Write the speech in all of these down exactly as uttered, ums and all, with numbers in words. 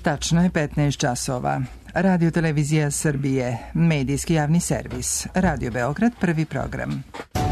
Tačno je petnaest časova. Radio Televizija Srbije, medijski javni servis. Radio Beograd, prvi program.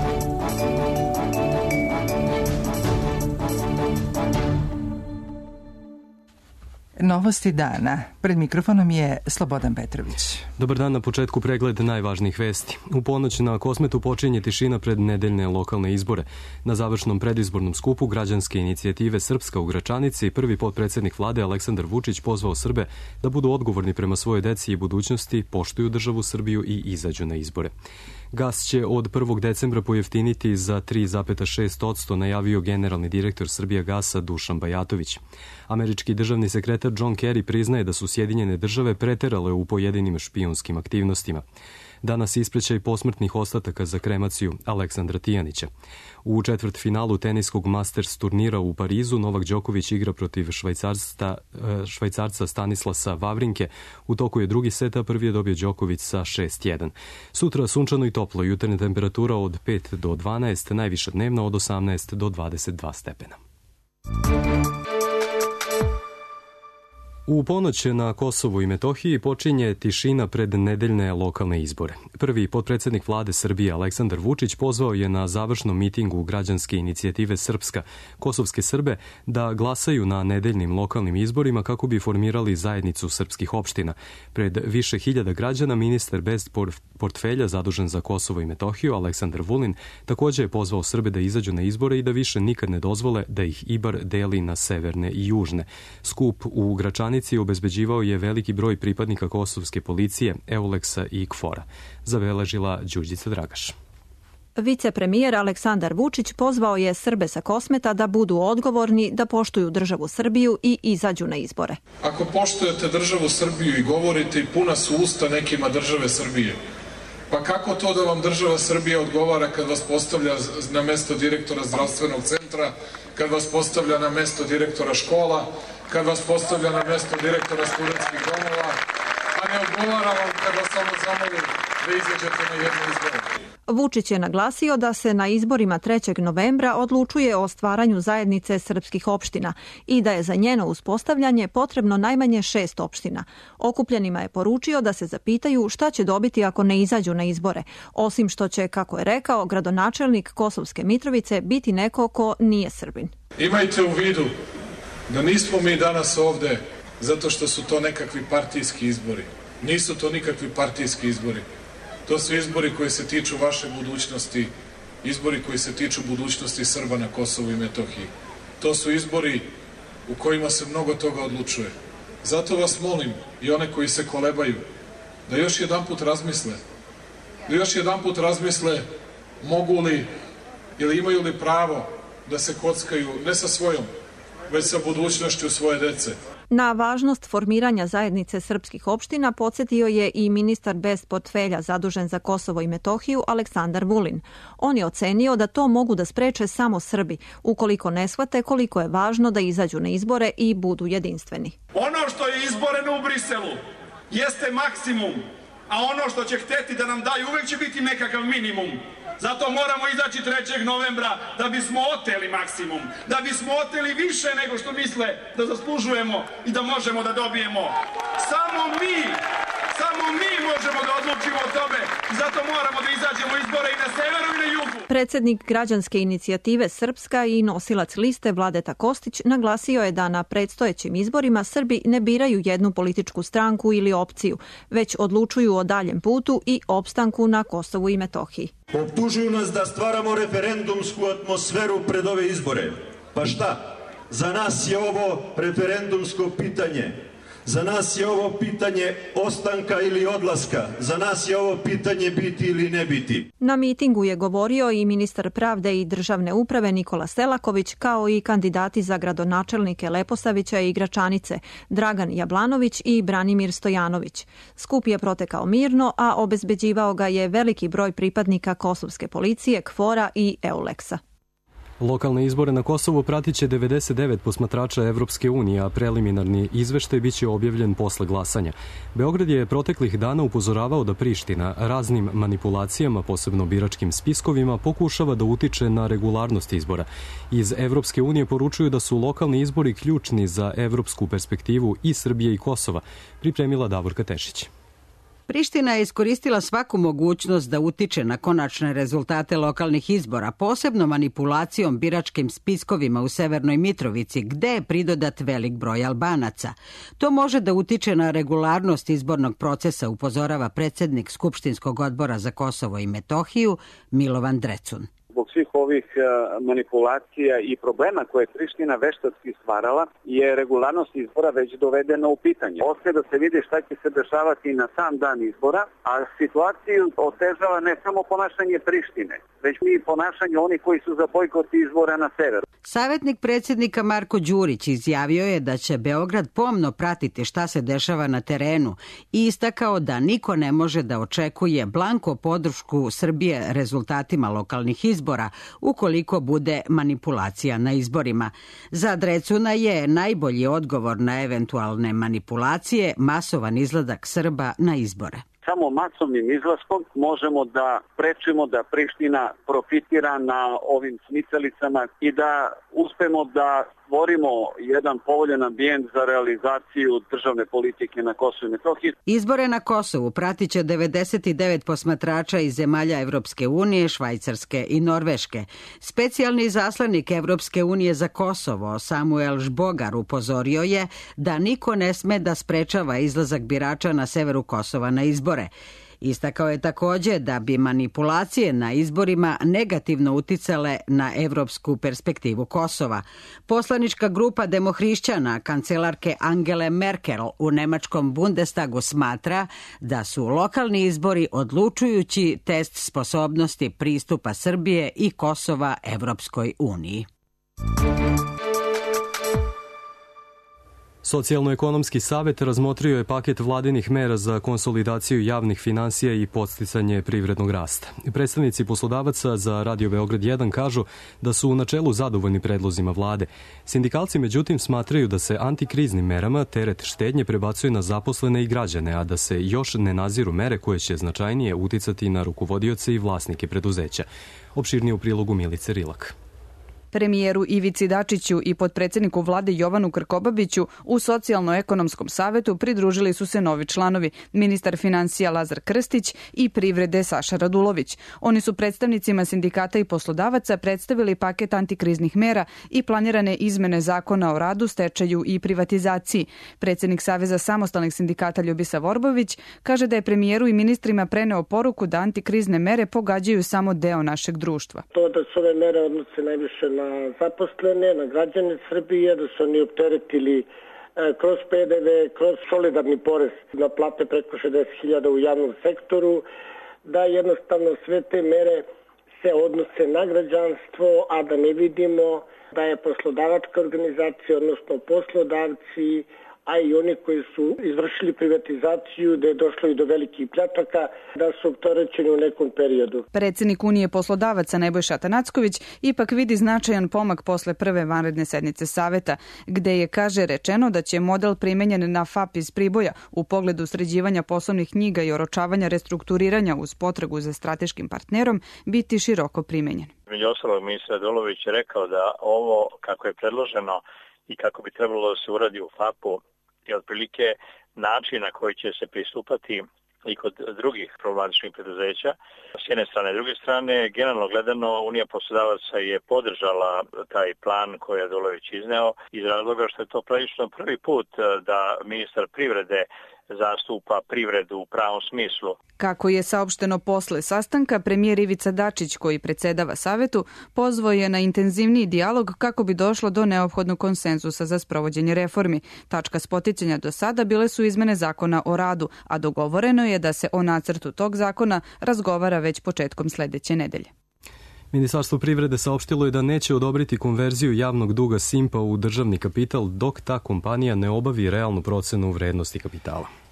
Novosti dana. Pred mikrofonom je Slobodan Petrović. Dobar dan, na početku pregled najvažnijih vesti. U ponoć na Kosmetu počinje tišina pred nedeljne lokalne izbore. Na završnom predizbornom skupu građanske inicijative Srpska u Gračanici prvi potpredsednik vlade Aleksandar Vučić pozvao Srbe da budu odgovorni prema svojoj deci i budućnosti, poštuju državu Srbiju i izađu na izbore. Gas će od prvog decembra pojeftiniti za tri zarez šest posto, najavio generalni direktor Srbijagasa Dušan Bajatović. Američki državni sekretar John Kerry priznaje da su Sjedinjene države preterale u pojedinim špijunskim aktivnostima. Danas isprećaj posmrtnih ostataka za kremaciju Aleksandra Tijanića. U četvrtfinalu teniskog Masters turnira u Parizu Novak Đoković igra protiv švajcarca, švajcarca Stanislasa Vavrinke. U toku je drugi set, a prvi je dobio Đoković sa šest jedan. Sutra sunčano i toplo, jutarnja temperatura od pet do dvanaest, najviša dnevna od osamnaest do dvadeset dva stepena. U ponoć na Kosovu i Metohiji počinje tišina pred nedeljne lokalne izbore. Prvi potpredsednik vlade Srbije Aleksandar Vučić pozvao je na završnom mitingu građanske inicijative Srpska kosovske Srbe da glasaju na nedeljnim lokalnim izborima kako bi formirali zajednicu srpskih opština. Pred više hiljada građana ministar bez portfelja zadužen za Kosovo i Metohiju Aleksandar Vulin takođe je pozvao Srbe da izađu na izbore i da više nikad ne dozvole da ih Ibar deli na severne i južne. Skup u Gračanici obezbeđivao je veliki broj pripadnika kosovske policije, Euleksa i Kfora. Zabeležila Đurđica Dragaš. Vicepremijer Aleksandar Vučić pozvao je Srbe sa Kosmeta da budu odgovorni, da poštuju državu Srbiju i izađu na izbore. Ako poštujete državu Srbiju i govorite i puna su usta nekima države Srbije, pa kako to da vam država Srbija odgovara kad vas postavlja na mesto direktora zdravstvenog centra, kad vas postavlja na mesto direktora škola, kad vas postavlja na mesto direktora studentskih domova, a ne odgovara vam kad vas samo zamoli da izađete na jednu izbore. Vučić je naglasio da se na izborima trećeg novembra odlučuje o stvaranju zajednice srpskih opština i da je za njeno uspostavljanje potrebno najmanje šest opština. Okupljenima je poručio da se zapitaju šta će dobiti ako ne izađu na izbore, osim što će, kako je rekao, gradonačelnik Kosovske Mitrovice biti neko ko nije Srbin. Imajte u vidu da nismo mi danas ovde zato što su to nekakvi partijski izbori. Nisu to nikakvi partijski izbori. To su izbori koji se tiču vaše budućnosti, izbori koji se tiču budućnosti Srba na Kosovu i Metohiji. To su izbori u kojima se mnogo toga odlučuje. Zato vas molim, i one koji se kolebaju, da još jedan put razmisle, da još jedan put razmisle mogu li ili imaju li pravo da se kockaju ne sa svojom, već sa budućnošću svoje dece. Na važnost formiranja zajednice srpskih opština podsjetio je i ministar bez portfelja zadužen za Kosovo i Metohiju Aleksandar Vulin. On je ocenio da to mogu da spreče samo Srbi, ukoliko ne shvate koliko je važno da izađu na izbore i budu jedinstveni. Ono što je izboreno u Briselu jeste maksimum, a ono što će hteti da nam daju uvek će biti nekakav minimum. Zato moramo izaći trećeg novembra da bismo oteli maksimum, da bismo oteli više nego što misle da zaslužujemo i da možemo da dobijemo. Samo mi, samo mi možemo da odlučimo o tome i zato moramo da izađemo izbore i na severu i na jugu. Predsednik građanske inicijative Srpska i nosilac liste Vladeta Kostić naglasio je da na predstojećim izborima Srbi ne biraju jednu političku stranku ili opciju, već odlučuju o daljem putu i opstanku na Kosovu i Metohiji. Optužuju nas da stvaramo referendumsku atmosferu pred ove izbore. Pa šta? Za nas je ovo referendumsko pitanje. Za nas je ovo pitanje ostanka ili odlaska. Za nas je ovo pitanje biti ili ne biti. Na mitingu je govorio i ministar pravde i državne uprave Nikola Selaković, kao i kandidati za gradonačelnike Leposavića i Gračanice, Dragan Jablanović i Branimir Stojanović. Skup je protekao mirno, a obezbeđivao ga je veliki broj pripadnika kosovske policije, Kfora i Euleksa. Lokalne izbore na Kosovu pratit će devedeset devet posmatrača Evropske unije, a preliminarni izveštaj biće objavljen posle glasanja. Beograd je proteklih dana upozoravao da Priština raznim manipulacijama, posebno biračkim spiskovima, pokušava da utiče na regularnost izbora. Iz Evropske unije poručuju da su lokalni izbori ključni za evropsku perspektivu i Srbije i Kosova, pripremila Davorka Tešić. Priština je iskoristila svaku mogućnost da utiče na konačne rezultate lokalnih izbora, posebno manipulacijom biračkim spiskovima u Severnoj Mitrovici, gde je pridodat velik broj Albanaca. To može da utiče na regularnost izbornog procesa, upozorava predsjednik Skupštinskog odbora za Kosovo i Metohiju Milovan Drecun. Zbog svih ovih manipulacija i problema koje je Priština veštački stvarala je regularnost izbora već dovedena u pitanje. Ostaje da se vidi šta će se dešavati na sam dan izbora, a situaciju otežava ne samo ponašanje Prištine, već i ponašanje onih koji su za bojkot izbora na severu. Savjetnik predsjednika Marko Đurić izjavio je da će Beograd pomno pratiti šta se dešava na terenu i istakao da niko ne može da očekuje blanko podršku Srbije rezultatima lokalnih izbora izbora, ukoliko bude manipulacija na izborima. Za Drecuna je najbolji odgovor na eventualne manipulacije masovan izlazak Srba na izbore. Samo masovnim izlaskom možemo da prečimo da Priština profitira na ovim smicalicama i da uspemo da stvorimo jedan povoljan ambijent za realizaciju državne politike na Kosovu i Metohiji. Izbore na Kosovu pratit će devedeset devet posmatrača iz zemalja Evropske unije, Švajcarske i Norveške. Specijalni zaslanik Evropske unije za Kosovo, Samuel Žbogar, upozorio je da niko ne sme da sprečava izlazak birača na severu Kosova na izbore. Istakao je također da bi manipulacije na izborima negativno uticale na evropsku perspektivu Kosova. Poslanička grupa demohrišćana kancelarke Angele Merkel u nemačkom Bundestagu smatra da su lokalni izbori odlučujući test sposobnosti pristupa Srbije i Kosova Evropskoj uniji. Socijalno-ekonomski savet razmotrio je paket vladinih mera za konsolidaciju javnih finansija i podsticanje privrednog rasta. Predstavnici poslodavaca za Radio Beograd jedan kažu da su u načelu zadovoljni predlozima vlade. Sindikalci međutim smatraju da se antikriznim merama teret štednje prebacuje na zaposlene i građane, a da se još ne naziru mere koje će značajnije uticati na rukovodioce i vlasnike preduzeća. Opširnije u prilogu Milice Rilak. Premijeru Ivici Dačiću i potpredsjedniku vlade Jovanu Krkobabiću u Socijalno-ekonomskom savetu pridružili su se novi članovi, ministar finansija Lazar Krstić i privrede Saša Radulović. Oni su predstavnicima sindikata i poslodavaca predstavili paket antikriznih mera i planirane izmene zakona o radu, stečaju i privatizaciji. Predsjednik Saveza samostalnih sindikata Ljubisa Vorbović kaže da je premijeru i ministrima preneo poruku da antikrizne mere pogađaju samo deo našeg društva. To da su ove mere odnose najviše na na zaposlene, na građane Srbije, da su oni opteretili kroz P D V, kroz solidarni porez na plate preko šezdeset hiljada u javnom sektoru, da jednostavno sve te mere se odnose na građanstvo, a da ne vidimo da je poslodavačka organizacija, odnosno poslodavci, a i oni koji su izvršili privatizaciju, da je došlo i do velikih pljačaka, da su opterećeni u nekom periodu. Predsjednik Unije poslodavaca Nebojša Atanacković ipak vidi značajan pomak posle prve vanredne sednice saveta, gde je, kaže, rečeno da će model primenjen na F A P iz Priboja u pogledu sređivanja poslovnih knjiga i oročavanja restrukturiranja uz potragu za strateškim partnerom biti široko primenjen. Među ostalog, ministar Radulović je rekao da ovo kako je predloženo i kako bi trebalo da se uradi u F A P-u je otprilike način na koji će se pristupati i kod drugih problematičnih preduzeća. S jedne strane, s druge strane, generalno gledano, Unija poslodavaca je podržala taj plan koji je Radulović izneo iz razloga što je to prilično prvi put da ministar privrede zastupa privredu u pravom smislu. Kako je saopšteno posle sastanka, premijer Ivica Dačić, koji predsedava savetu, pozvao je na intenzivniji dijalog kako bi došlo do neophodnog konsenzusa za sprovođenje reformi. Tačka spoticanja do sada bile su izmene zakona o radu, a dogovoreno je da se o nacrtu tog zakona razgovara već početkom sledeće nedelje. Ministarstvo privrede saopštilo je da neće odobriti konverziju javnog duga Simpa u državni kapital dok ta kompanija ne obavi realnu procenu vrednosti kapitala.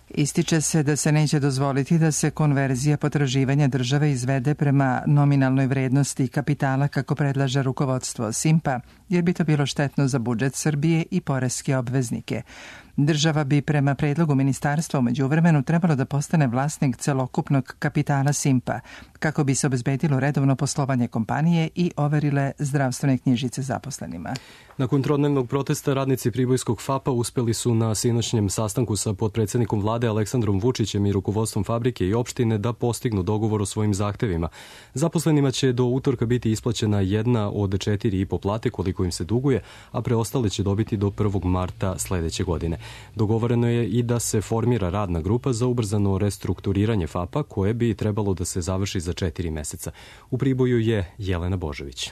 Ističe se da se neće dozvoliti da se konverzija potraživanja države izvede prema nominalnoj vrednosti kapitala kako predlaže rukovodstvo Simpa, jer bi to bilo štetno za budžet Srbije i poreske obveznike. Država bi prema predlogu ministarstva u međuvremenu trebalo da postane vlasnik celokupnog kapitala Simpa, kako bi se obezbedilo redovno poslovanje kompanije i overile zdravstvene knjižice zaposlenima. Nakon trodnevnog protesta radnici Pribojskog FAP-a uspeli su na sinoćnjem sastanku sa potpredsednikom vlade Aleksandrom Vučićem i rukovodstvom fabrike i opštine da postignu dogovor o svojim zahtevima. Zaposlenima će do utorka biti isplaćena jedna od četiri i po plate koliko im se duguje, a preostale će dobiti do prvog marta sledeće godine. Dogovoreno je i da se formira radna grupa za ubrzano restrukturiranje FAP-a koje bi trebalo da se završi za četiri meseca. U Priboju je Jelena Božović.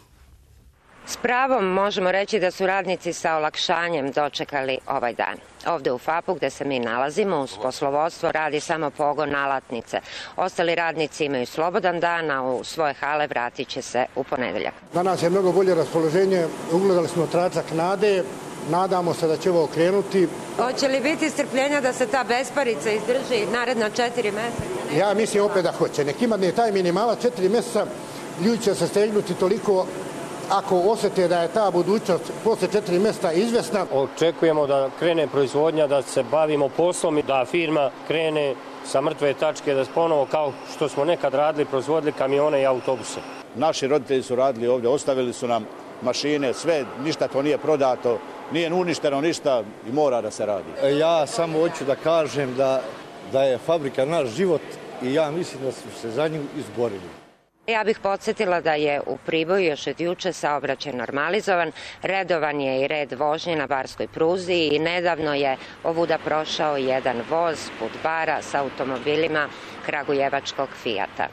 S pravom možemo reći da su radnici sa olakšanjem dočekali ovaj dan. Ovde u FAP-u gde se mi nalazimo, uz poslovodstvo radi samo pogon nalatnice. Ostali radnici imaju slobodan dan, a u svoje hale vratit će se u ponedeljak. Danas je mnogo bolje raspoloženje, ugledali smo tračak nade, nadamo se da će ovo okrenuti. Hoće li biti strpljenja da se ta besparica izdrži naredna četiri meseca? Ja mislim opet da hoće. Nek ima ne taj minimalac četiri meseca, ljudi će se stegnuti toliko ako osjete da je ta budućnost posle četiri mjeseca izvesna. Očekujemo da krene proizvodnja, da se bavimo poslom i da firma krene sa mrtve tačke, da ponovo kao što smo nekad radili, proizvodili kamione i autobuse. Naši roditelji su radili ovdje, ostavili su nam mašine, sve, ništa to nije prodato, nije uništeno ništa i mora da se radi. Ja samo hoću da kažem da, da je fabrika naš život i ja mislim da su se za nju izborili. Ja bih podsjetila da je u Priboju još od juče saobraćaj normalizovan, redovan je i red vožnje na barskoj pruzi i nedavno je ovuda prošao jedan voz put bara sa automobilima kragujevačkog Fijata.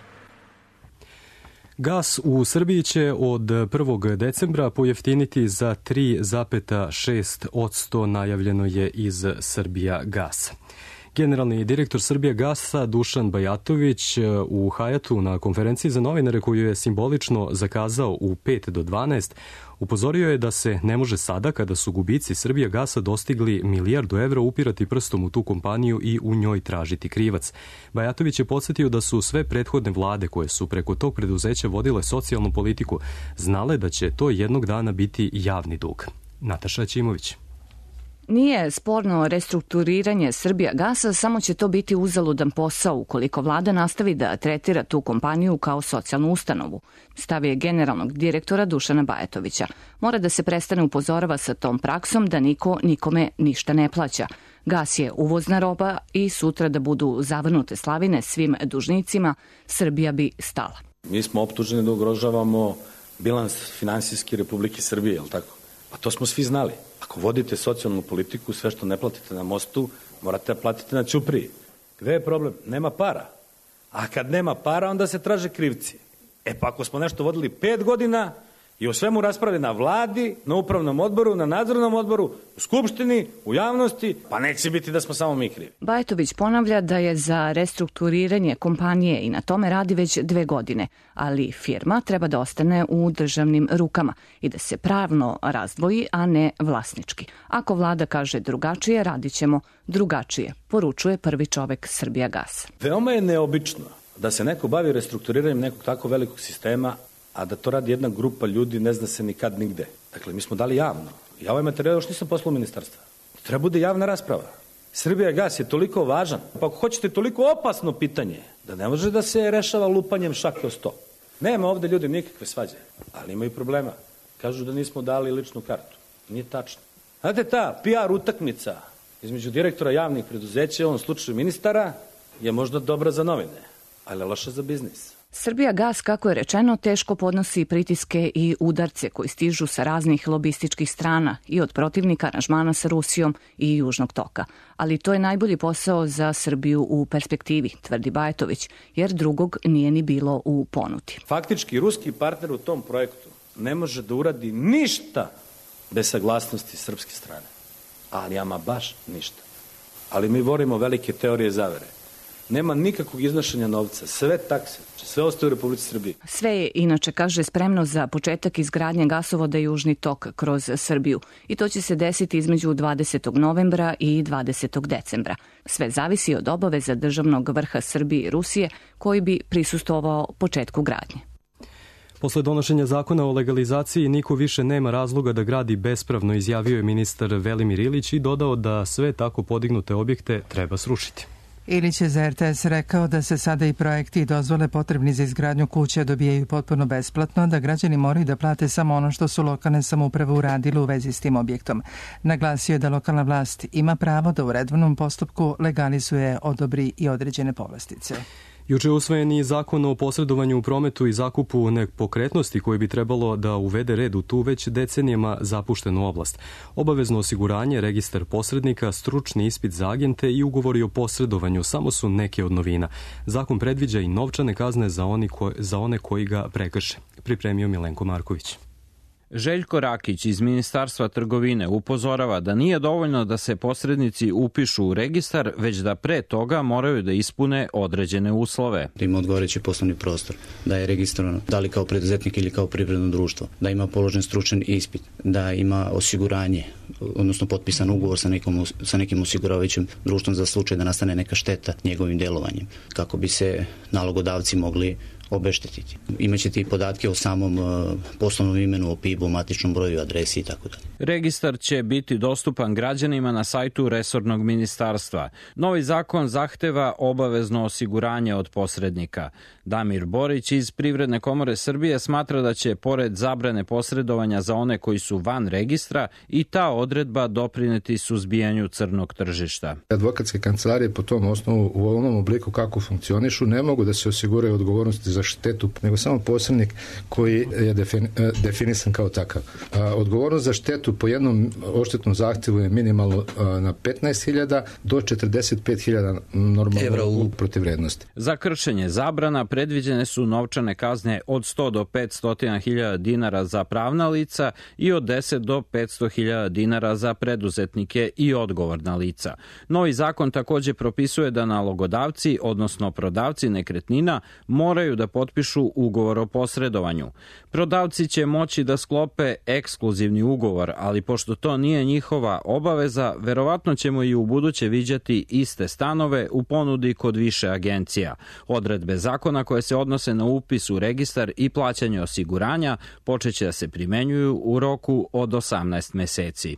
Gas u Srbiji će od prvog decembra pojeftiniti za tri zarez šest posto, najavljeno je iz Srbija gasa. Generalni direktor Srbija gasa Dušan Bajatović u Hajatu na konferenciji za novinare koju je simbolično zakazao u pet do dvanaest upozorio je da se ne može sada, kada su gubici Srbija gasa dostigli milijardu evra, upirati prstom u tu kompaniju i u njoj tražiti krivac. Bajatović je podsjetio da su sve prethodne vlade koje su preko tog preduzeća vodile socijalnu politiku znale da će to jednog dana biti javni dug. Nataša Ćimović. Nije sporno restrukturiranje Srbija gasa, samo će to biti uzaludan posao ukoliko vlada nastavi da tretira tu kompaniju kao socijalnu ustanovu, stav je generalnog direktora Dušana Bajatovića. Mora da se prestane upozorava sa tom praksom da niko nikome ništa ne plaća. Gas je uvozna roba i sutra da budu zavrnute slavine svim dužnicima, Srbija bi stala. Mi smo optuženi da ugrožavamo bilans finansijski Republike Srbije, je li tako? Pa to smo svi znali. Ako vodite socijalnu politiku, sve što ne platite na mostu, morate da platite na ćupriji. Gde je problem? Nema para. A kad nema para, onda se traže krivci. E pa ako smo nešto vodili pet godina i o svemu raspravili na vladi, na upravnom odboru, na nadzornom odboru, u skupštini, u javnosti, pa neće biti da smo samo mi krivi. Bajatović ponavlja da je za restrukturiranje kompanije i na tome radi već dve godine, ali firma treba da ostane u državnim rukama i da se pravno razdvoji, a ne vlasnički. Ako vlada kaže drugačije, radit ćemo drugačije, poručuje prvi čovek Srbija gas. Veoma je neobično da se neko bavi restrukturiranjem nekog tako velikog sistema, a da to radi jedna grupa ljudi, ne zna se nikad nigde. Dakle, mi smo dali javno. Ja ovaj materijal još nisam poslao u ministarstva. Treba bude javna rasprava. Srbija gas je toliko važan, pa ako hoćete toliko opasno pitanje, da ne može da se rešava lupanjem šake o sto. Nema ovde ljudi nikakve svađe, ali imaju problema. Kažu da nismo dali ličnu kartu. Nije tačno. Znate, ta P R utakmica između direktora javnih preduzeća, u ovom slučaju ministara, je možda dobra za novine, ali loša za biznis. Srbija gas, kako je rečeno, teško podnosi pritiske i udarce koji stižu sa raznih lobističkih strana i od protivnika aranžmana sa Rusijom i Južnog toka. Ali to je najbolji posao za Srbiju u perspektivi, tvrdi Bajatović, jer drugog nije ni bilo u ponudi. Faktički, ruski partner u tom projektu ne može da uradi ništa bez saglasnosti srpske strane. Ali ama baš ništa. Ali mi vorimo velike teorije zavere. Nema nikakvog iznošenja novca, sve takse, sve ostaje u Republici Srbiji. Sve je, inače, kaže, spremno za početak izgradnje gasovoda Južni tok kroz Srbiju i to će se desiti između dvadesetog novembra i dvadesetog decembra. Sve zavisi od obaveza državnog vrha Srbije i Rusije koji bi prisustvovao početku gradnje. Posle donošenja zakona o legalizaciji niko više nema razloga da gradi bespravno, izjavio je ministar Velimir Ilić i dodao da sve tako podignute objekte treba srušiti. Ilić je za er te es rekao da se sada i projekti i dozvole potrebni za izgradnju kuće dobijaju potpuno besplatno, da građani moraju da plate samo ono što su lokalne samouprave uradile u vezi s tim objektom. Naglasio je da lokalna vlast ima pravo da u redovnom postupku legalizuje, odobri i određene povlastice. Juče je usvojen i zakon o posredovanju u prometu i zakupu nepokretnosti koji bi trebalo da uvede red u tu već decenijama zapuštenu oblast. Obavezno osiguranje, registar posrednika, stručni ispit za agente i ugovori o posredovanju samo su neke od novina. Zakon predviđa i novčane kazne za, oni ko, za one koji ga prekrše. Pripremio Milenko Marković. Željko Rakić iz Ministarstva trgovine upozorava da nije dovoljno da se posrednici upišu u registar, već da pre toga moraju da ispune određene uslove. Da ima odgovarajući poslovni prostor, da je registrovan da li kao preduzetnik ili kao privredno društvo, da ima položen stručan ispit, da ima osiguranje, odnosno potpisan ugovor sa, nekom, sa nekim osiguravajućim društvom za slučaj da nastane neka šteta njegovim delovanjem, kako bi se nalogodavci mogli obeštetiti. Imaćete i podatke o samom uh, poslovnom imenu, o P I B-u, matičnom broju, adresi i tako dalje. Registar će biti dostupan građanima na sajtu resornog ministarstva. Novi zakon zahteva obavezno osiguranje od posrednika. Damir Borić iz Privredne komore Srbije smatra da će, pored zabrane posredovanja za one koji su van registra, i ta odredba doprineti suzbijanju crnog tržišta. Advokatske kancelarije po tom osnovu u ovom obliku kako funkcionišu ne mogu da se osiguraju odgovornosti za štetu, nego samo posrednik koji je defini, definisan kao takav. Odgovornost za štetu po jednom odštetnom zahtjevu je minimalno na petnaest hiljada do četrdeset pet hiljada normalno u protivvrednosti. Za kršenje zabrana predviđene su novčane kazne od sto do petsto hiljada dinara za pravna lica i od deset do petsto hiljada dinara za preduzetnike i odgovorna lica. Novi zakon takođe propisuje da nalogodavci, odnosno prodavci nekretnina, moraju da potpišu ugovor o posredovanju. Prodavci će moći da sklope ekskluzivni ugovor, ali pošto to nije njihova obaveza, verovatno ćemo i u buduće viđati iste stanove u ponudi kod više agencija. Odredbe zakona koje se odnose na upis u registar i plaćanje osiguranja počeće da se primenjuju u roku od osamnaest meseci.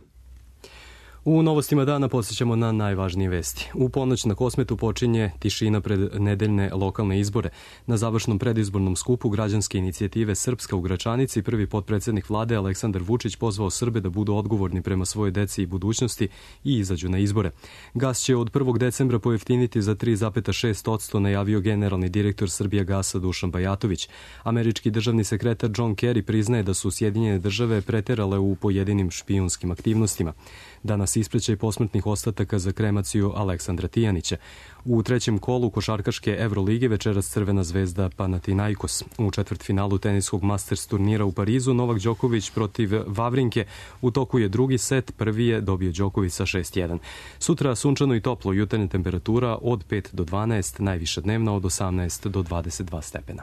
U novostima dana posjećamo na najvažnije vesti. U ponoć na Kosmetu počinje tišina pred nedeljne lokalne izbore. Na završnom predizbornom skupu građanske inicijative Srpska u Gračanici prvi potpredsednik vlade Aleksandar Vučić pozvao Srbe da budu odgovorni prema svojoj deci i budućnosti i izađu na izbore. Gas će od prvog decembra pojeftiniti za tri zarez šest posto, najavio generalni direktor Srbijagasa Dušan Bajatović. Američki državni sekretar John Kerry priznaje da su Sjedinjene države preterale u pojedinim špijunskim aktivnostima. Danas ispraćaj posmrtnih ostataka za kremaciju Aleksandra Tijanića. U trećem kolu košarkaške Evrolige večeras Crvena zvezda Panathinaikos. U četvrtfinalu teniskog Masters turnira u Parizu Novak Đoković protiv Vavrinke. U toku je drugi set, prvi je dobio Đoković sa šest jedan. Sutra sunčano i toplo, jutarnja temperatura od pet do dvanaest, najviša dnevna od osamnaest do dvadeset dva stepena.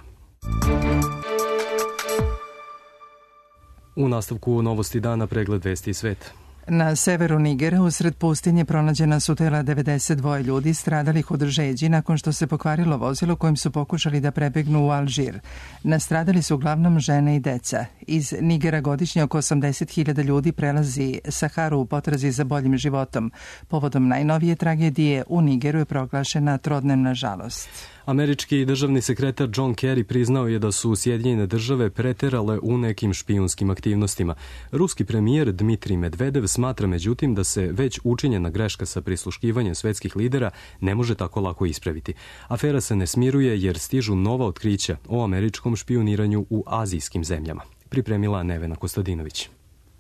U nastavku novosti dana pregled vesti i sveta. Na severu Nigera usred pustinje pronađena su tela devedeset dva ljudi stradalih od žeđi nakon što se pokvarilo vozilo kojim su pokušali da prebegnu u Alžir. Nastradali su uglavnom žene i deca. Iz Nigera godišnje oko osamdeset hiljada ljudi prelazi Saharu u potrazi za boljim životom. Povodom najnovije tragedije u Nigeru je proglašena trodnevna žalost. Američki državni sekretar John Kerry priznao je da su Sjedinjene države preterale u nekim špijunskim aktivnostima. Ruski premijer Dmitrij Medvedev smatra međutim da se već učinjena greška sa prisluškivanjem svetskih lidera ne može tako lako ispraviti. Afera se ne smiruje jer stižu nova otkrića o američkom špijuniranju u azijskim zemljama. Pripremila Nevena Kostadinović.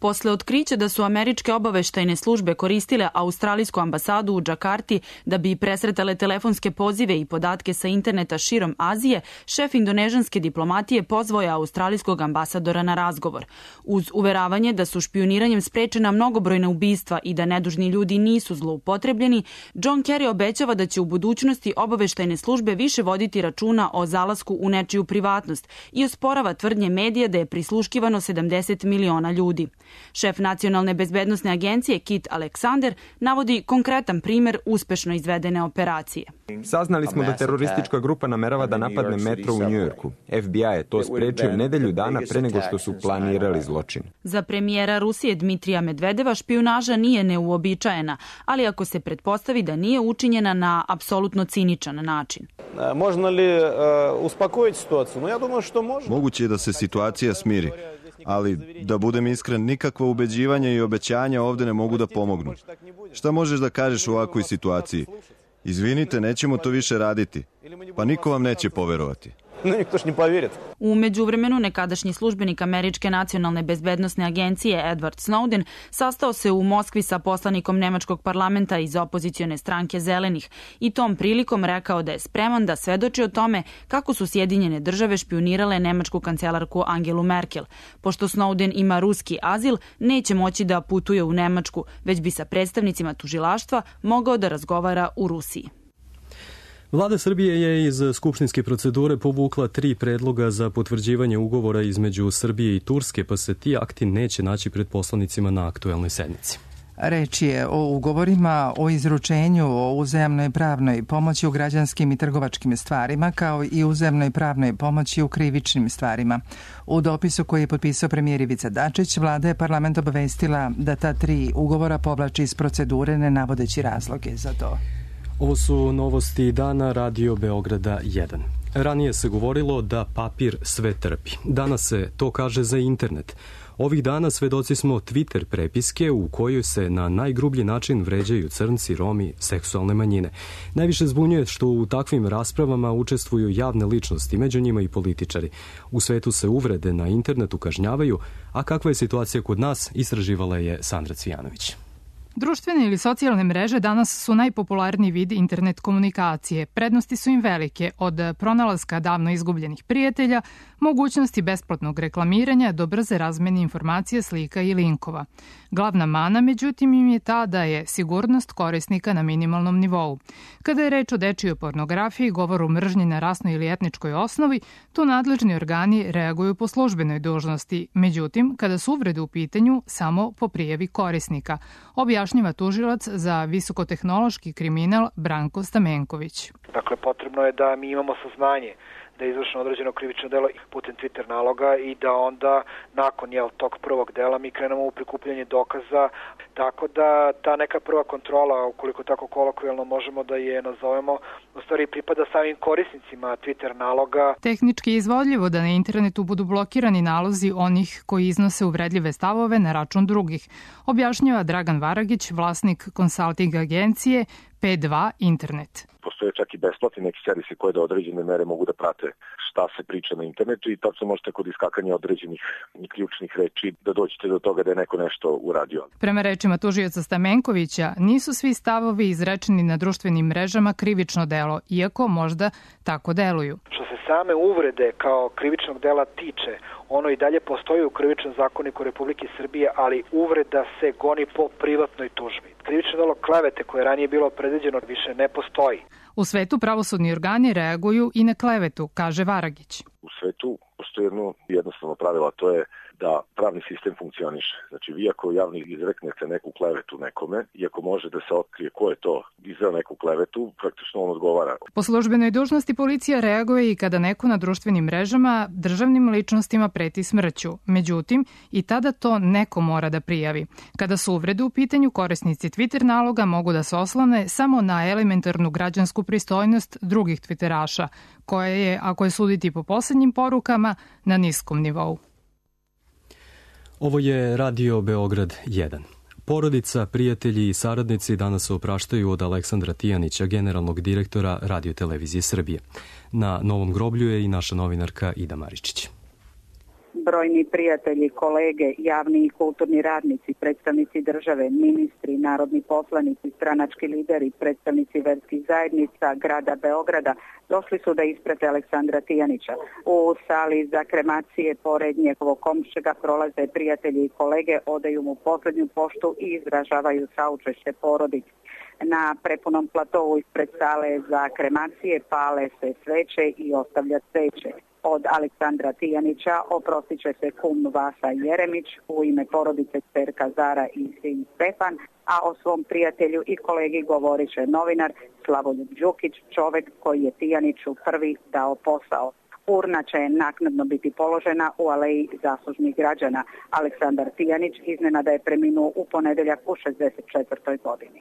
Posle otkrića da su američke obaveštajne službe koristile australijsku ambasadu u Džakarti da bi presretale telefonske pozive i podatke sa interneta širom Azije, šef indonežanske diplomatije pozvao je australijskog ambasadora na razgovor. Uz uveravanje da su špijuniranjem sprečena mnogobrojna ubistva i da nedužni ljudi nisu zloupotrebljeni, John Kerry obećava da će u budućnosti obaveštajne službe više voditi računa o zalasku u nečiju privatnost i osporava tvrdnje medija da je prisluškivano sedamdeset miliona ljudi. Šef Nacionalne bezbednosne agencije Kit Alexander navodi konkretan primer uspešno izvedene operacije. Saznali smo da teroristička grupa namerava da napadne metro u Njujorku. F B I je to sprečio nedelju dana pre nego što su planirali zločin. Za premijera Rusije Dmitrija Medvedeva špijunaža nije neuobičajena, ali ako se pretpostavi da nije učinjena na apsolutno ciničan način. Možda li uspokojiti situaciju? No, ja думаю, što može. Moguće je da se situacija smiri, ali da budem iskren, nikakva ubeđivanja i obećanja ovde ne mogu da pomognu. Šta možeš da kažeš u ovakvoj situaciji? Izvinite, nećemo to više raditi. Pa niko vam neće poverovati. No, nikto ne povjeruje. U međuvremenu nekadašnji službenik Američke nacionalne bezbednosne agencije Edward Snowden sastao se u Moskvi sa poslanikom nemačkog parlamenta iz opozicione stranke Zelenih i tom prilikom rekao da je spreman da svedoči o tome kako su Sjedinjene države špijunirale nemačku kancelarku Angelu Merkel. Pošto Snowden ima ruski azil, neće moći da putuje u Nemačku, već bi sa predstavnicima tužilaštva mogao da razgovara u Rusiji. Vlada Srbije je iz skupštinske procedure povukla tri predloga za potvrđivanje ugovora između Srbije i Turske, pa se ti akti neće naći pred poslanicima na aktuelnoj sednici. Reč je o ugovorima o izručenju, o uzajamnoj pravnoj pomoći u građanskim i trgovačkim stvarima, kao i uzajamnoj pravnoj pomoći u krivičnim stvarima. U dopisu koji je potpisao premijer Ivica Dačić, vlada je parlament obavestila da ta tri ugovora povlači iz procedure, ne navodeći razloge za to. Ovo su novosti dana Radio Beograda jedan. Ranije se govorilo da papir sve trpi. Danas se to kaže za internet. Ovih dana svedoci smo Twitter prepiske u kojoj se na najgrublji način vređaju crnci, Romi, seksualne manjine. Najviše zbunjuje što u takvim raspravama učestvuju javne ličnosti, među njima i političari. U svetu se uvrede na internetu kažnjavaju, a kakva je situacija kod nas, istraživala je Sandra Cvijanović. Društvene ili socijalne mreže danas su najpopularniji vid internet komunikacije. Prednosti su im velike, od pronalaska davno izgubljenih prijatelja, mogućnosti besplatnog reklamiranja do brze razmene informacija, slika i linkova. Glavna mana, međutim, im je ta da je sigurnost korisnika na minimalnom nivou. Kada je reč o dečijoj pornografiji, govoru mržnje na rasnoj ili etničkoj osnovi, tu nadležni organi reaguju po službenoj dužnosti. Međutim, kada su uvrede u pitanju, samo po prijavi korisnika, objašnjava tužilac za visokotehnološki kriminal Branko Stamenković. Dakle, potrebno je da mi imamo saznanje da je izvršeno određeno krivično delo putem Twitter naloga i da onda nakon jel, tog prvog dela mi krenemo u prikupljanje dokaza, tako da ta neka prva kontrola, ukoliko tako kolokvijalno možemo da je nazovemo, u stvari pripada samim korisnicima Twitter naloga. Tehnički je izvodljivo da na internetu budu blokirani nalozi onih koji iznose uvredljive stavove na račun drugih, objašnjava Dragan Varagić, vlasnik konsalting agencije P dva Internet. Postoje čak i besplatni neki servisi koje do određene mere mogu da prate šta se priča na internetu i tačno možete kod iskakanja određenih ključnih reči da dođete do toga da je neko nešto uradio. Prema rečima tužioca Stamenkovića, nisu svi stavovi izrečeni na društvenim mrežama krivično delo, iako možda tako deluju. Što se same uvrede kao krivičnog dela tiče, ono i dalje postoji u Krivičnom zakoniku Republike Srbije, ali uvreda se goni po privatnoj tužbi. Krivično delo klevete koje je ranije bilo predviđeno više ne postoji. U svetu pravosudni organi reaguju i na klevetu, kaže Varagić. U svetu postoji jedno jednostavno pravilo, to je da pravni sistem funkcioniše. Znači, vi ako javno izreknete neku klevetu nekome, iako može da se otkrije ko je to izveo neku klevetu, praktično on odgovara. Po službenoj dužnosti policija reaguje i kada neko na društvenim mrežama državnim ličnostima preti smrću. Međutim, i tada to neko mora da prijavi. Kada su uvrede u pitanju, korisnici Twitter naloga mogu da se oslone samo na elementarnu građansku pristojnost drugih twitteraša, koja je, ako je suditi po poslednjim porukama, na niskom nivou. Ovo je Radio Beograd jedan. Porodica, prijatelji i saradnici danas se opraštaju od Aleksandra Tijanića, generalnog direktora Radio-televizije Srbije. Na novom groblju je i naša novinarka Ida Maričić. brojni prijatelji, kolege, javni i kulturni radnici, predstavnici države, ministri, narodni poslanici, stranački lideri, predstavnici verskih zajednica grada Beograda došli su da isprate Aleksandra Tijanića. U sali za kremacije pored njegovog komšega prolaze prijatelji i kolege, odaju mu poslednju poštu i izražavaju saučešće porodici. Na prepunom platovu ispred sale za kremacije pale se sveće i ostavlja sveće. Od Aleksandra Tijanića oprostit će se kum Vasa Jeremić, u ime porodice ćerka Zara i sin Stefan, a o svom prijatelju i kolegi govorit će novinar Slavoljub Đukić, čovek koji je Tijaniću prvi dao posao. Urna će naknadno biti položena u aleji zaslužnih građana. Aleksandar Tijanić iznenada je preminuo u ponedeljak u šezdeset četvrtoj godini.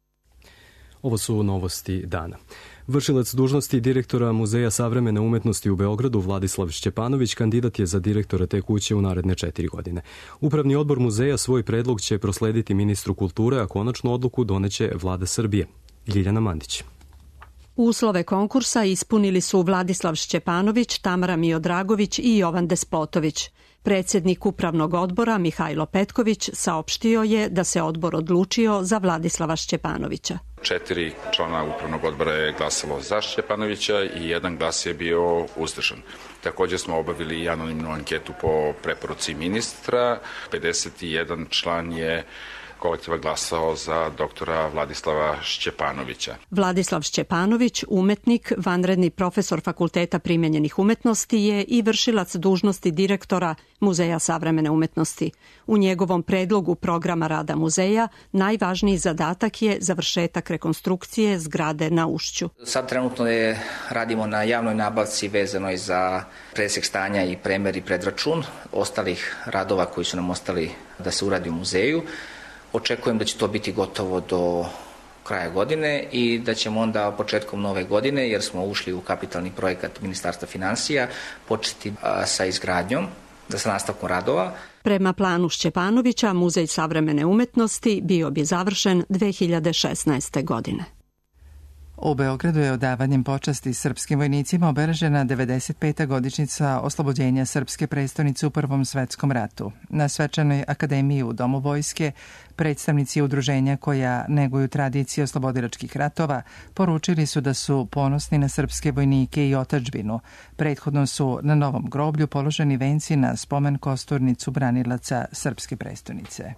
Ovo su novosti dana. Vršilac dužnosti direktora Muzeja savremene umetnosti u Beogradu Vladislav Šćepanović kandidat je za direktora te kuće u naredne četiri godine. Upravni odbor muzeja svoj predlog će proslediti ministru kulture, a konačnu odluku doneće Vlada Srbije. Ljiljana Mandić. Uslove konkursa ispunili su Vladislav Šćepanović, Tamara Miodragović i Jovan Despotović. Predsjednik upravnog odbora Mihajlo Petković saopštio je da se odbor odlučio za Vladislava Šćepanovića. Četiri člana upravnog odbora je glasalo za Šćepanovića i jedan glas je bio uzdržan. Također smo obavili i anonimnu anketu po preporuci ministra. pedeset jedan član je kolektiva glasao za doktora Vladislava Šćepanovića. Vladislav Šćepanović, umetnik, vanredni profesor Fakulteta primenjenih umetnosti, je i vršilac dužnosti direktora Muzeja savremene umetnosti. U njegovom predlogu programa rada muzeja najvažniji zadatak je završetak rekonstrukcije zgrade na Ušću. Sad trenutno je, radimo na javnoj nabavci vezanoj za presek stanja i premer i predračun ostalih radova koji su nam ostali da se uradi u muzeju. Očekujem da će to biti gotovo do kraja godine i da ćemo onda početkom nove godine, jer smo ušli u kapitalni projekat Ministarstva finansija, početi sa izgradnjom, da sa nastavkom radova. Prema planu Šćepanovića, Muzej savremene umetnosti bio bi završen dve hiljade šesnaeste. godine. U Beogradu je odavanjem počasti srpskim vojnicima obeležena devedeset peta godišnjica oslobođenja srpske prestonice u Prvom svetskom ratu. Na svečanoj akademiji u Domu vojske predstavnici udruženja koja neguju tradicije oslobodilačkih ratova poručili su da su ponosni na srpske vojnike i otadžbinu. Prethodno su na Novom groblju položeni venci na spomen kosturnicu branilaca srpske prestonice.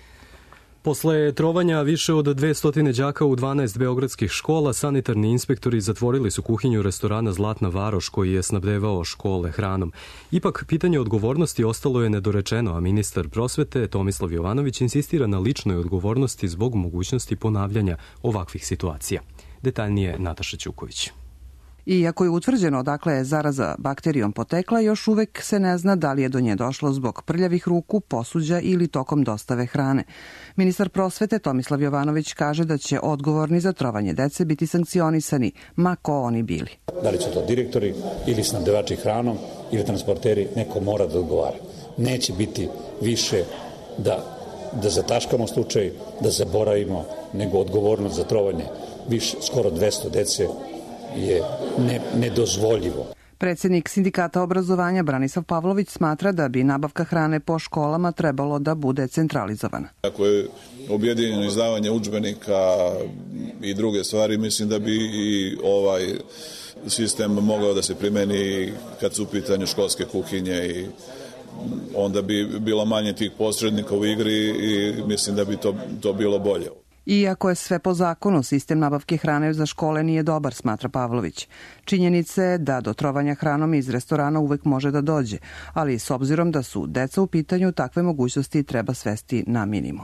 Posle trovanja više od dvesta đaka u dvanaest beogradskih škola, sanitarni inspektori zatvorili su kuhinju restorana Zlatna Varoš koji je snabdevao škole hranom. Ipak, pitanje odgovornosti ostalo je nedorečeno, a ministar prosvete Tomislav Jovanović insistira na ličnoj odgovornosti zbog mogućnosti ponavljanja ovakvih situacija. Detaljnije Nataša Ćuković. Iako je utvrđeno odakle je zaraza bakterijom potekla, još uvek se ne zna da li je do nje došlo zbog prljavih ruku, posuđa ili tokom dostave hrane. Ministar prosvete Tomislav Jovanović kaže da će odgovorni za trovanje dece biti sankcionisani, ma ko oni bili. Da li su to direktori ili snabdevači hranom ili transporteri, neko mora da odgovara. Neće biti više da, da zataškamo slučaj, da zaboravimo, nego odgovornost za trovanje više, skoro dvesta dece je ne, nedozvoljivo. Predsjednik Sindikata obrazovanja Branislav Pavlović smatra da bi nabavka hrane po školama trebalo da bude centralizovana. Ako je objedinjeno izdavanje udžbenika i druge stvari, mislim da bi i ovaj sistem mogao da se primeni kad su u pitanju školske kuhinje i onda bi bilo manje tih posrednika u igri i mislim da bi to, to bilo bolje. Iako je sve po zakonu, sistem nabavke hrane za škole nije dobar, smatra Pavlović. Činjenica je da do trovanja hranom iz restorana uvek može da dođe, ali s obzirom da su deca u pitanju, takve mogućnosti treba svesti na minimum.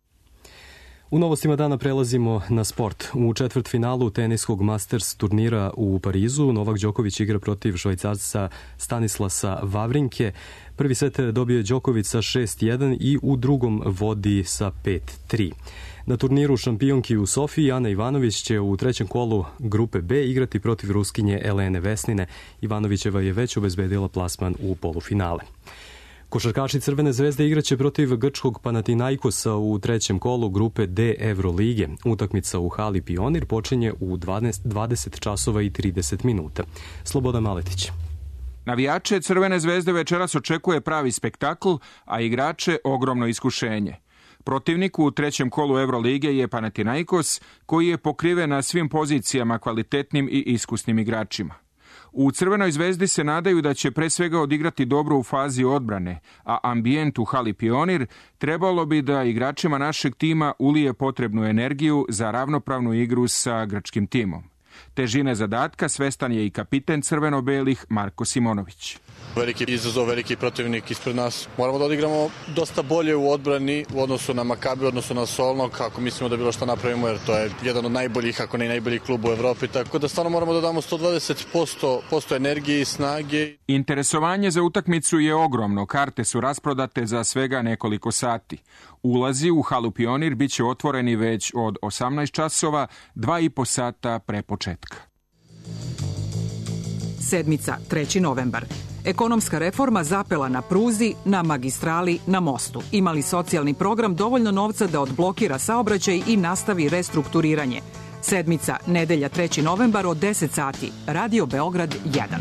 U novostima dana prelazimo na sport. U četvrtfinalu teniskog Masters turnira u Parizu Novak Đoković igra protiv Švajcarca Stanislasa Wawrinke. Prvi set dobio je Đoković sa šest jedan i u drugom vodi sa pet tri. Na turniru šampionki u Sofiji Ana Ivanović će u trećem kolu grupe B igrati protiv Ruskinje Elene Vesnine. Ivanovićeva je već obezbedila plasman u polufinale. Košarkaši Crvene zvezde igraće protiv grčkog Panathinaikosa u trećem kolu grupe D Evrolige. Utakmica u hali Pionir počinje u dvadeset časova i trideset minuta. Slobodan Maletić. Navijače Crvene zvezde večeras očekuje pravi spektakl, a igrače ogromno iskušenje. Protivnik u trećem kolu Evrolige je Panathinaikos, koji je pokriven na svim pozicijama kvalitetnim i iskusnim igračima. U Crvenoj zvezdi se nadaju da će pre svega odigrati dobro u fazi odbrane, a ambijent u hali Pionir trebalo bi da igračima našeg tima ulije potrebnu energiju za ravnopravnu igru sa grčkim timom. Težine zadatka svestan je i kapiten crveno-belih Marko Simonović. Veliki izazov, veliki protivnik ispred nas. Moramo da odigramo dosta bolje u odbrani u odnosu na Makabi, u odnosu na Solno, kako mislimo da bilo što napravimo, jer to je jedan od najboljih, ako ne i najbolji klub u Evropi, tako da stvarno moramo da damo sto dvadeset posto energije i snage. Interesovanje za utakmicu je ogromno, karte su rasprodate za svega nekoliko sati. Ulazi u halu Pionir biće otvoreni već od osamnaest časova, dva i po sata pre početka. Sedmica, treći novembar. Ekonomska reforma zapela na pruzi, na magistrali, na mostu. Imali socijalni program dovoljno novca da odblokira saobraćaj i nastavi restrukturiranje. Sedmica, nedelja, treći novembar od deset sati. Radio Beograd jedan.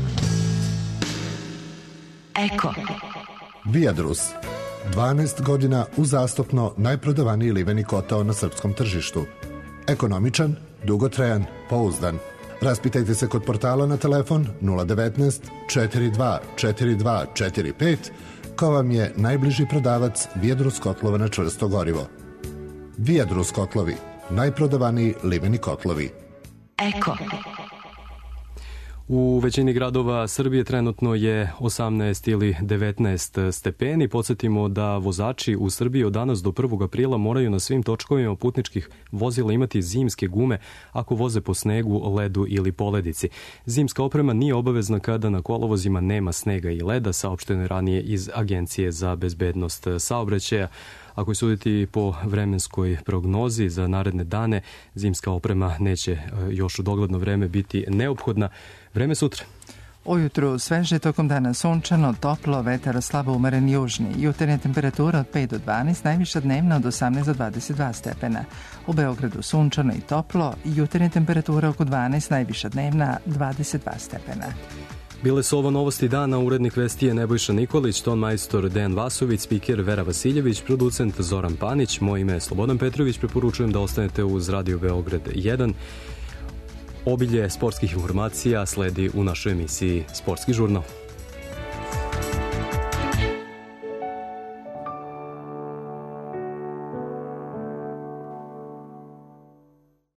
Eko. Viadrus. dvanaest godina uzastopno najprodavaniji liveni kotao na srpskom tržištu. Ekonomičan, dugotrajan, pouzdan. Raspitajte se kod portala na telefon nula devetnaest četrdeset dva četrdeset dva četrdeset pet, ko vam je najbliži prodavac Viadrus kotlova na čvrsto gorivo. Viadrus kotlovi, najprodavaniji liveni kotlovi. Eko. U većini gradova Srbije trenutno je osamnaest ili devetnaest stepeni. Podsjetimo da vozači u Srbiji od danas do prvog aprila moraju na svim točkovima putničkih vozila imati zimske gume ako voze po snegu, ledu ili poledici. Zimska oprema nije obavezna kada na kolovozima nema snega i leda, saopšteno je ranije iz Agencije za bezbednost saobraćaja. Ako suditi po vremenskoj prognozi za naredne dane, zimska oprema neće još u dogledno vreme biti neophodna. Vreme sutra. Ujutru sveže, tokom dana sunčano, toplo, vetar slabo umeren južni. Jutarnja temperatura od pet do dvanaest, najviša dnevna od osamnaest do dvadeset dva stepena. U Beogradu sunčano i toplo, jutarnja temperatura oko dvanaest, najviša dnevna dvadeset dva stepena. Bile su ovo novosti dana, urednik vesti je Nebojša Nikolić, ton majstor Dejan Vasović, spiker Vera Vasiljević, producent Zoran Panić, moje ime je Slobodan Petrović, preporučujem da ostanete uz Radio Beograd jedan. Obilje sportskih informacija sledi u našoj emisiji Sportski žurnal.